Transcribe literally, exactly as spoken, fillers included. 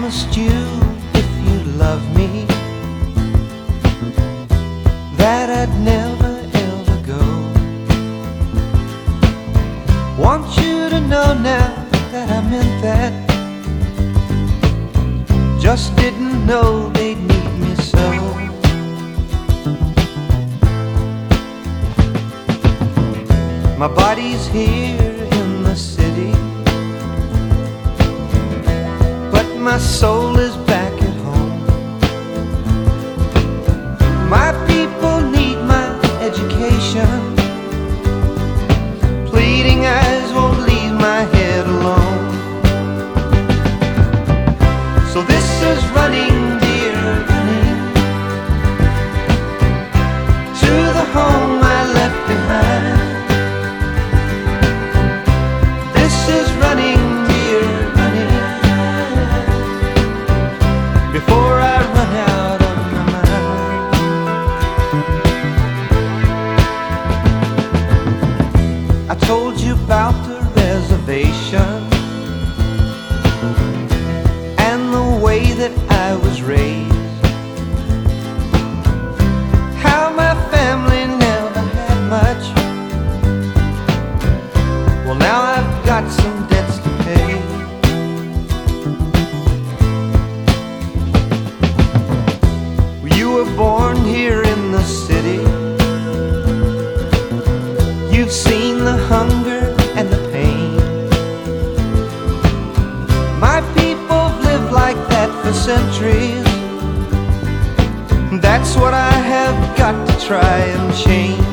promised you, if you love me, that I'd never ever go. Want you to know now that I meant that. Just didn't know they'd need me so. My body's here in the city, but my soul is back at home. My people need my education. Pleading eyes won't leave my head alone. So this is running, dear, running to the home I left behind. This is running, dear, running before I run out of my mind. I told you about the reservation and the way that I was raised, how my family never had much. Well, now I've got some debts to pay. You were born here in the city. You've seen the hunger and the pain. My people have lived like that for centuries. That's what I have got to try and change.